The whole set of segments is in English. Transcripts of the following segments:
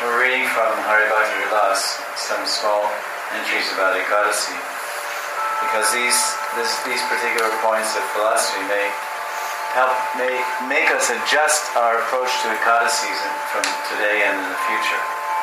We're reading from Hari Bhakti Vilas some small entries about Ekadasi, because these particular points of philosophy may make us adjust our approach to Ekadasis from today and in the future.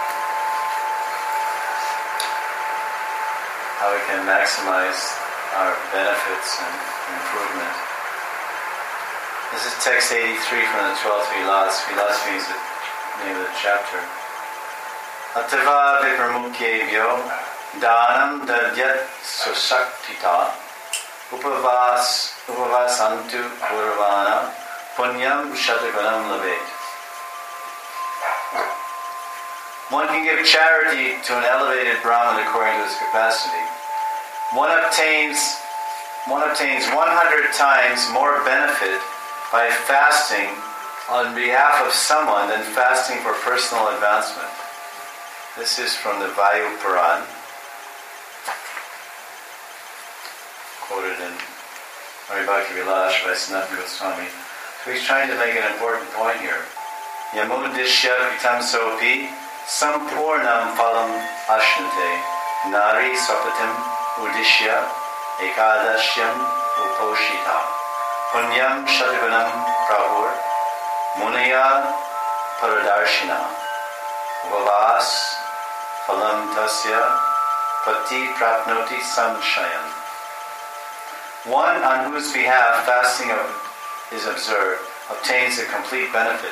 How we can maximize our benefits and improvement. This is text 83 from the 12th Vilas. Vilas means the name of the chapter. Atava vipramukhevyo dhanam dadyat susaktita upavasantu kurvana punyam shatagunam labet. One can give charity to an elevated Brahmin according to his capacity. One obtains 100 times more benefit by fasting on behalf of someone than fasting for personal advancement. This is from the Vayu Puran, quoted in Hari Bhakti Vilas by Sanatana Goswami. So he's trying to make an important point here. Yamudishya kritam sopi sampurnam phalam ashnate nari swapatim udishya ekadashyam uposhita punyam shatagunam prabhur munaya paradarshina vavas phalam tasya pati prapnoti samshayam. One on whose behalf fasting is observed obtains a complete benefit.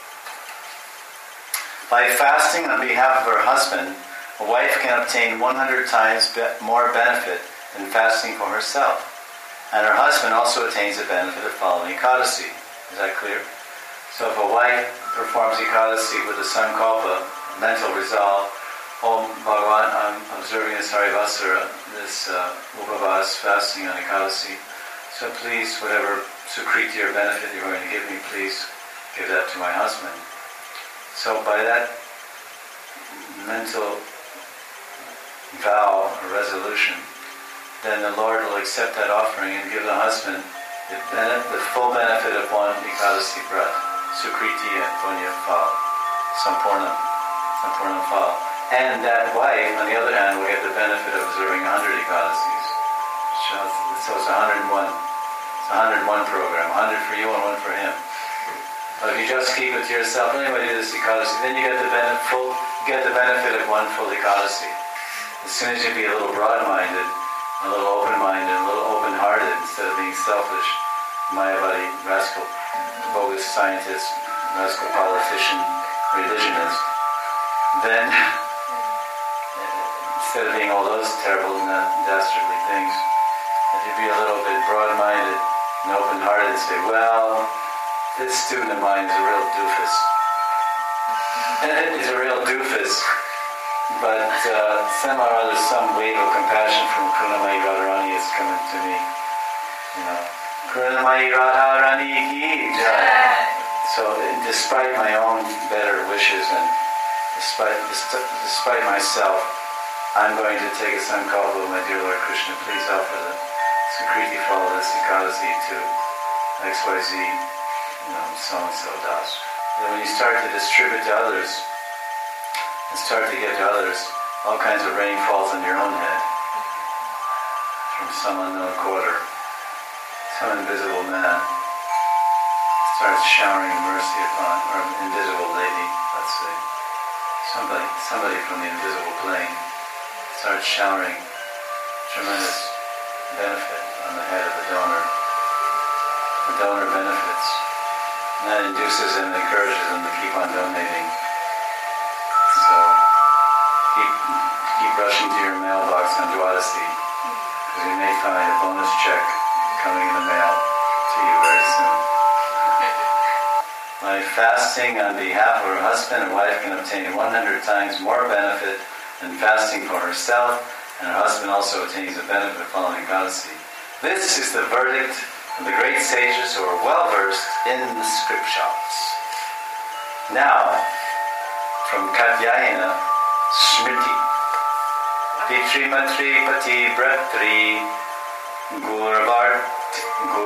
By fasting on behalf of her husband, a wife can obtain 100 times more benefit than fasting for herself. And her husband also attains the benefit of following Ekadasi. Is that clear? So if a wife performs Ekadasi with a sankalpa, mental resolve, oh Bhagavan, I'm observing this Harivasara, this Upavas, fasting on Ekadasi, so please, whatever sukriti or benefit you're going to give me, please give that to my husband. So by that mental vow or resolution, then the Lord will accept that offering and give the husband the full benefit of one Ekadasi Vrat, Sukriti and Punya Phal, Sampurnam Phal. And that wife, on the other hand, will get the benefit of observing 100 Ekadasis. So it's 101. It's a 101 program, 100 for you and 1 for him. But if you just keep it to yourself, anyway, do this Ekadasi, then you get the benefit of one full Ekadasi. As soon as you be a little broad-minded, a little open-minded, a little open-hearted, instead of being selfish, Mayavadi, rascal, bogus scientist, rascal politician, religionist, then, instead of being all those terrible, dastardly things, if you be a little bit broad-minded and open-hearted and say, well, this student of mine is a real doofus. He's a real doofus, but somehow or other some wave of compassion from Karunamayi Radharani is coming to me. Karunamayi Radharani ki jai. So despite my own better wishes and despite myself, I'm going to take a sankalpa, my dear Lord Krishna, please offer the Sukriti Phala, this Ekadasi to XYZ, so-and-so das. Then when you start to distribute to others, and start to give to others, all kinds of rain falls on your own head from some unknown quarter. Some invisible man starts showering mercy upon, or invisible lady, let's say. Somebody from the invisible plane starts showering tremendous benefit on the head of the donor. The donor benefits. And that induces and encourages them to keep on donating. So keep rushing to your mailbox on Dwadasi, because you may find a bonus check coming in the mail to you very soon. By fasting on behalf of her husband, a wife can obtain 100 times more benefit than fasting for herself, and her husband also attains the benefit of following Ekadasi. This is the verdict of the great sages who are well versed in the scriptures. Now, from Katyayana Smriti, Pitrimatri Pati Bratri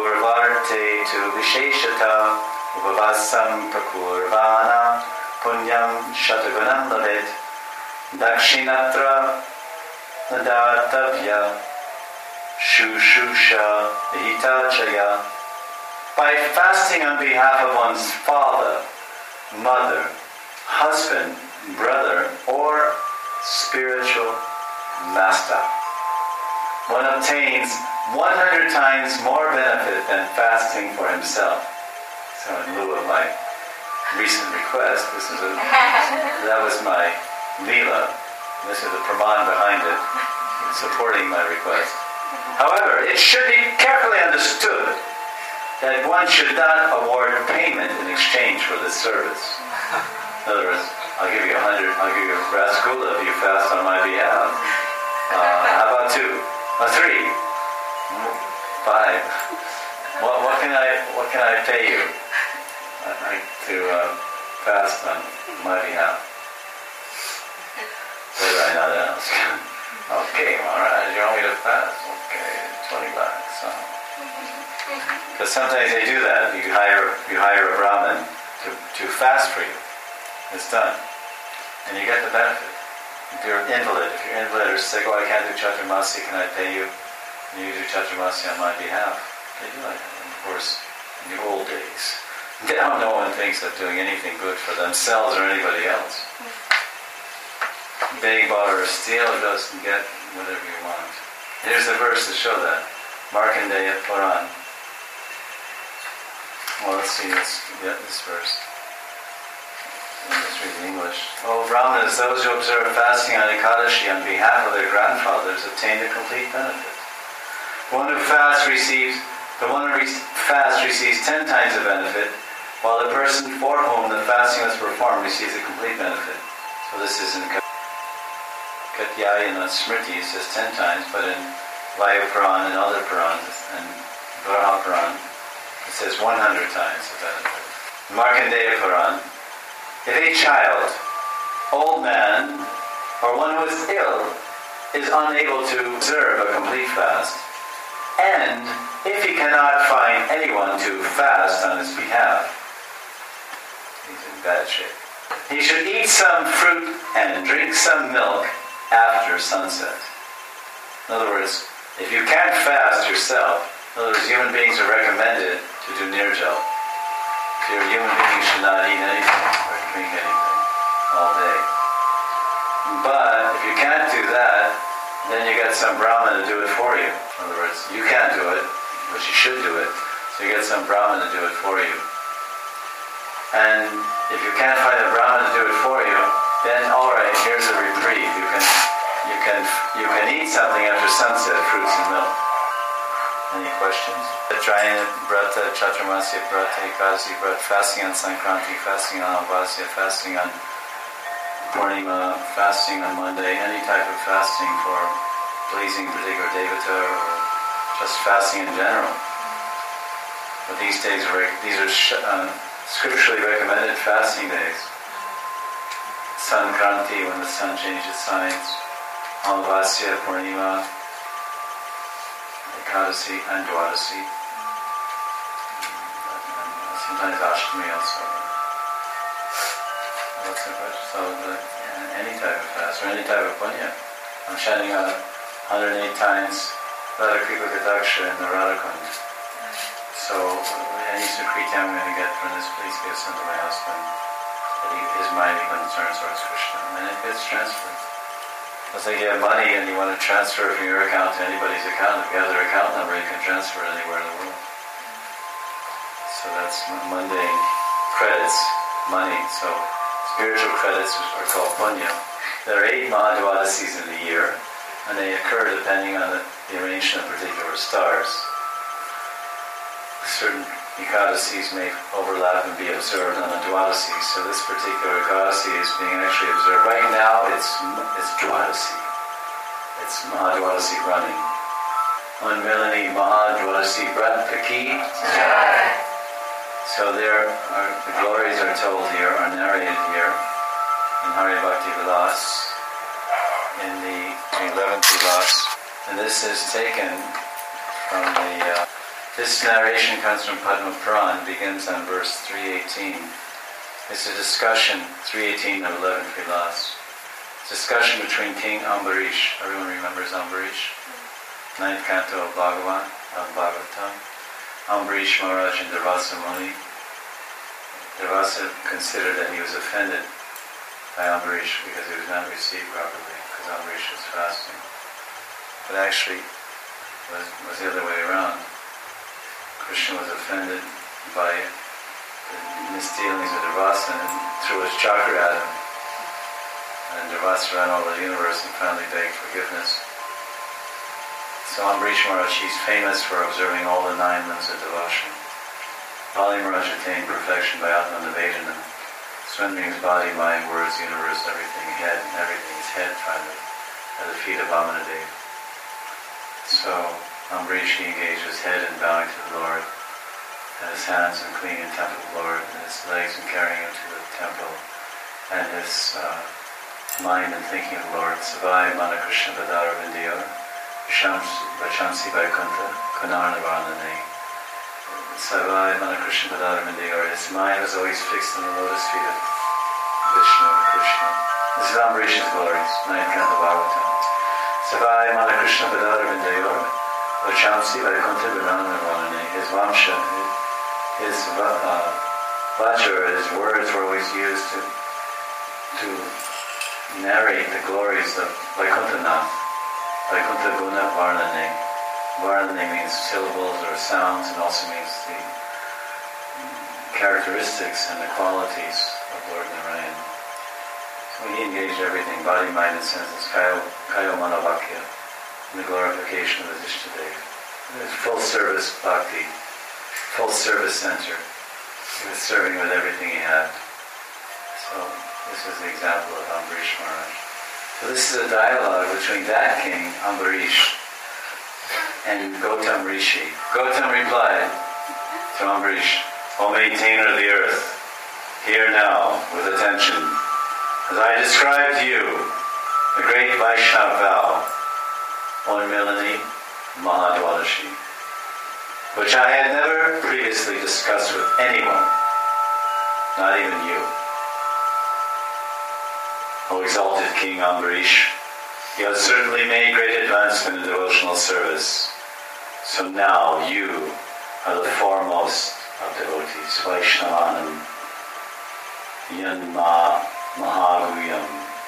Gurvarte tu Visheshata Upavasam Prakurvana Punya yam shatagunam lavet dakshinatra nadatavya shushusha hitachaya. By fasting on behalf of one's father, mother, husband, brother, or spiritual master, one obtains 100 times more benefit than fasting for himself. So in lieu of my recent request, that was my lila. This is the praman behind it, supporting my request. However, it should be carefully understood that one should not award payment in exchange for this service. In other words, I'll give you 100, I'll give you a rasgula if you fast on my behalf. How about 2? Or 3? 5? What can I pay you to fast on my behalf? What did I not ask? Okay, all right. You want me to fast? Okay, $20. Because sometimes they do that. You hire a Brahmin to fast for you. It's done, and you get the benefit. If you're an invalid, or sick, I can't do Chaturmasi, can I pay you? And you do Chaturmasi on my behalf. They do like that. And of course, in the old days, now no one thinks of doing anything good for themselves or anybody else. Beg, borrow, or steal, just get whatever you want. Here's the verse to show that. Markandeya Puran. Well, let's see this verse. Let's read in English. O Brahmanas, those who observe fasting on Ekadashi on behalf of their grandfathers obtain the complete benefit. The one who fasts receives 10 times the benefit, while the person for whom the fasting was performed receives a complete benefit. So this is in Katyayana Smriti, it says 10 times, but in Vayu Puran and other Purans, and Varaha Puran, it says 100 times the benefit. Markandeya Puran. If a child, old man, or one who is ill is unable to observe a complete fast, and if he cannot find anyone to fast on his behalf, he's in bad shape. He should eat some fruit and drink some milk after sunset. In other words, if you can't fast yourself, in other words, human beings are recommended to do nirjal. If you're a human being, you should not eat anything or drink anything all day. But if you can't do that, then you get some Brahmin to do it for you. In other words, you can't do it, but you should do it. So you get some Brahmin to do it for you. And if you can't find a Brahmin to do it for you, then all right, here's a reprieve. You can eat something after sunset, fruits and milk. Any questions? Trayana Brata, Chaturmasya Brata, Ekadasi Brata, fasting on Sankranti, fasting on Amavasya, fasting on Purnima, fasting on Monday, any type of fasting for pleasing a particular devata or just fasting in general. But these days, these are scripturally recommended fasting days. Sankranti, when the sun changes signs, Amavasya, Purnima, Ekadasi and Dwadasi. Sometimes Ashtami also. What's the question? So any type of fast or any type of punya. I'm chanting 108 times Radha Kripa Kataksha in the Radhakund. So any Sukriti I'm going to get from this, please give some to my husband. That his mind becomes turned towards Krishna. And it gets transferred. It's like you have money and you want to transfer from your account to anybody's account. If you have their account number, you can transfer it anywhere in the world. So that's mundane credits, money. So spiritual credits are called punya. There are 8 Mahadwadasis in the year, and they occur depending on the arrangement of particular stars. Certain Ekadasis may overlap and be observed on the Dwadasi. So this particular Ekadasi is being actually observed. Right now it's Dwadasi. It's Mahadwadasi running. Unmilani Mahadwadasi Brata Ki. So there are, the glories are told here, are narrated here in Hari Bhakti Vilas, in the 11th Vilas. And this is taken from this narration comes from Padma Puran, begins on verse 318. It's a discussion, 318 of 11 Vilas. Discussion between King Ambarish. Everyone remembers Ambarish? 9th canto of Bhagavatam. Ambarish Maharaj and Durvasa Muni. Durvasa considered that he was offended by Ambarish because he was not received properly, because Ambarish was fasting. But actually, it was the other way around. Krishna was offended by the misdealings with Durvasa and threw his chakra at him. And Durvasa ran over the universe and finally begged forgiveness. So Ambarish Maharaj, he's famous for observing all the 9 limbs of devotion. Bali Maharaj attained perfection by Atman Nivedana, surrendering his body, mind, words, universe, everything his head finally, at the feet of Vamanadeva. So Ambarish, he engaged his head in bowing to the Lord, and his hands in cleaning the temple of the Lord, and his legs in carrying him to the temple, and his mind and thinking of the Lord. Savai Mana Krishna Padara Vindya, Vachamsi Vaikuntha, Kunarna Varnane. Savai Mana Krishna Padara Vindya, his mind was always fixed on the lotus feet of Vishnu or Krishna. This is Ambarish's glories, 9th canto Bhagavatam. Savai Mana Krishna Padara Vindya, Vachamsi Vaikuntha, Kunarna Varnane. His Vamsha, his vacha, his words were always used to narrate the glories of Vaikuntha-nath, Vaikuntha Guna Varnane. Varnane means syllables or sounds, and also means the characteristics and the qualities of Lord Narayan. So he engaged everything, body, mind, and senses, Kayo Manavakya, in the glorification of the Ishtadeva. Full service bhakti, full service center. He was serving with everything he had. So this is the example of Ambarish Maharaj. So this is a dialogue between that king, Ambarish, and Gautam Rishi. Gautam replied to Ambarish, O maintainer of the earth, hear now with attention, as I describe to you the great Vaishnava vow, Onmilani Mahadwadashi, which I had never previously discussed with anyone, not even you. O exalted King Ambarish, you have certainly made great advancement in devotional service. So now you are the foremost of devotees, Vaishnavanam, Yan Mahaguyam,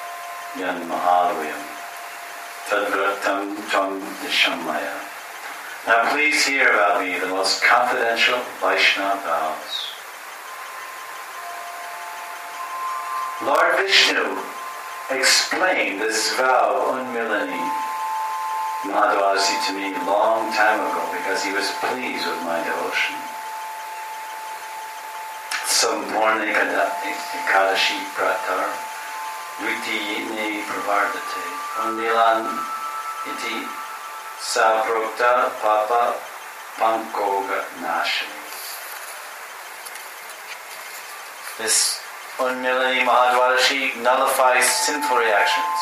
Tadvratam Tvam Nishamaya. Now please hear about me the most confidential Vaishnava vows. Lord Vishnu explained this vow, Unmilani Mahadwasi, to me a long time ago because he was pleased with my devotion. Sampurna Ekadashi Pratar Vritiyine Pravardate Unmilan Iti Saprokta Papa Pankoga Nashini. This Unmilani Mahadwadashi nullifies sinful reactions.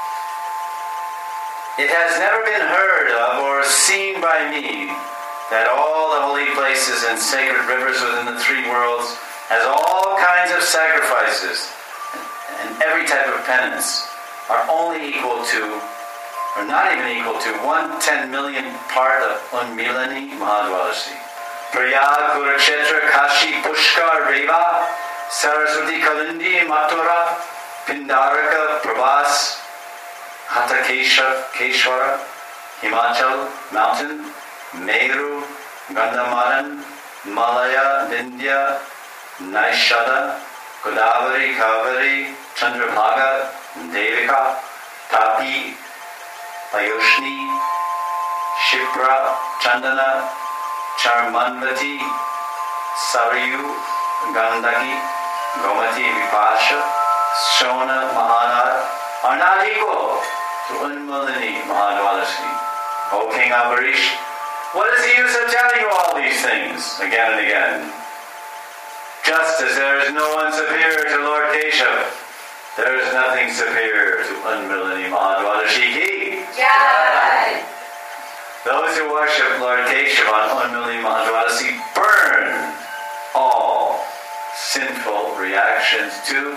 It has never been heard of or seen by me that all the holy places and sacred rivers within the 3 worlds has all kinds of sacrifices and every type of penance are only equal to, or not even equal to, 1/10 millionth part of Unmilani Mahadwadashi. Prayag, Kurukshetra, Kashi, Pushkar, Reva, Saraswati, Kalindi, Mathura, Pindarika, Prabhas, Hatakeshwara, Himachal, Mountain, Meru, Gandhamaran, Malaya, Vindhya, Naishada, Godavari, Kavari, Chandrabhaga, Devika, Tapi, Payoshni, Shipra, Chandana, Charmanvati, Sarayu, Gandaki, Gomati, Vipasha, Shona, Mahanad are not equal to Unmilani Mahadwadashi. O King Ambarish, what is the use of telling you all these things again and again? Just as there is no one superior to Lord Keshav, there is nothing superior to Unmilani Mahadwadashi Ki. Jai! Those who worship Lord Keshav on Unmilani Mahadwadashi burn all sinful reactions to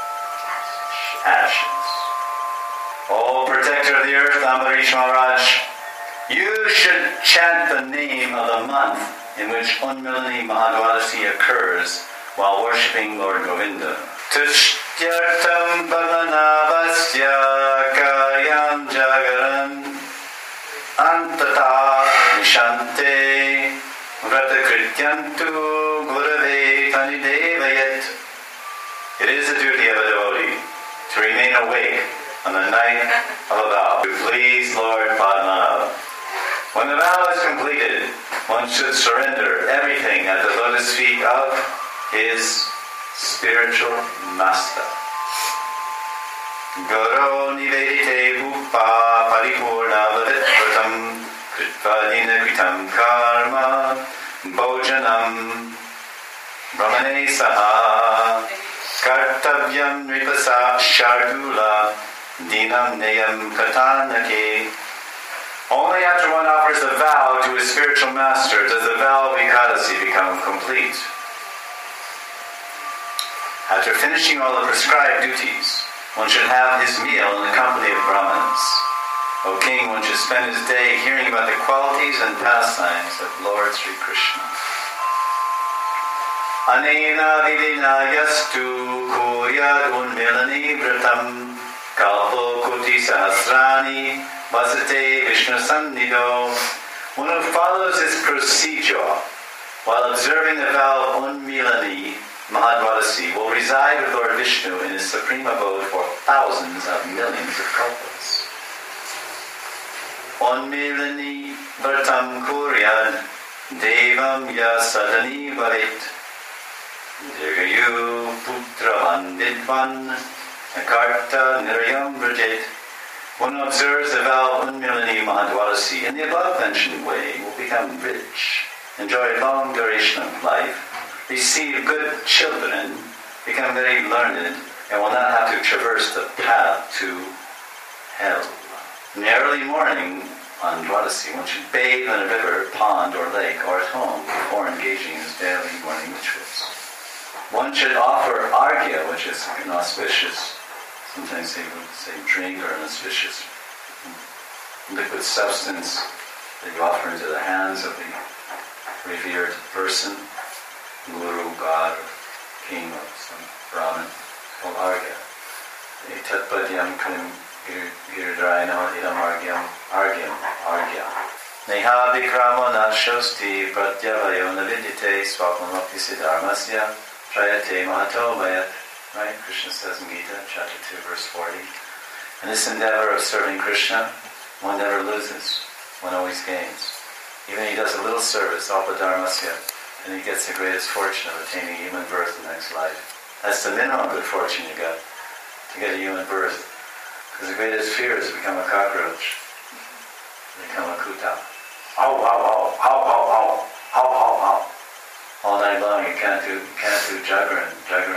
ashes. O protector of the earth, Ambarish Maharaj, you should chant the name of the month in which Unmilani Mahadwadasi occurs while worshipping Lord Govinda. Tushyartam Bhavanavasya Kayam Jagaran Antata Nishante Vratakrityantu Gurave Tanidevayat. It is the duty of a devotee to remain awake on the night of a vow to please Lord Padmanabha. When the vow is completed, one should surrender everything at the lotus feet of his spiritual master. Goro nivedite upa paripurna vaditvatam kritvadina kritam karma bhojanam brahmane saha kartavyam nripasa shardula dinam neyam katanake. Only after one offers a vow to his spiritual master does the vow of Ekadasi become complete. After finishing all the prescribed duties, one should have his meal in the company of Brahmins. O king, one should spend his day hearing about the qualities and pastimes of Lord Sri Krishna. Anena vidina yastu kuryad unmilani vratam kalpo kuti sahasrani vasate Vishnu sannido. One who follows this procedure while observing the vow of Unmilani Mahadwadasi will reside with Lord Vishnu in his supreme abode for thousands of millions of kalpas. Unmilani Vartam Kuryad Devam Yasadani Varit Dirgayu Putravan Vidvan Akarta Niryam Vrajet. One who observes the vow of Unmilani Mahadwadasi in the above-mentioned way will become rich, enjoy a long duration of life, receive good children, become very learned, and will not have to traverse the path to hell. In the early morning on Dwadasi, one should bathe in a river, pond, or lake, or at home before engaging in his daily morning rituals. One should offer arghya, which is an auspicious, sometimes they would say drink, or an auspicious liquid substance that you offer into the hands of the revered person, guru, god, or king, or some brahmin, called arghya. Etatpadyam krim giridharayana idam arghya. Neha vikramo nashosti pratyavayo navidite swapnamukti siddharmasya trayate mahato mayat. Right? Krishna says in Gita, chapter 2, verse 40. In this endeavor of serving Krishna, one never loses, one always gains. Even he does a little service, alpadharmasya, and he gets the greatest fortune of attaining human birth in the next life. That's the minimum good fortune you got, to get a human birth. Because the greatest fear is to become a cockroach, become a kuta. Ow, ow, ow, ow, ow, ow, ow, ow, ow. All night long you can't do Jagran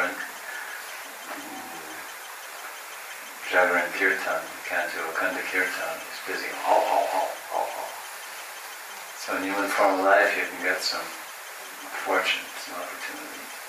Kirtan. You can't do Akhanda Kirtan. He's busy. Ow, ow, ow, ow, ow. So in human form of life you can get some fortune, some opportunity.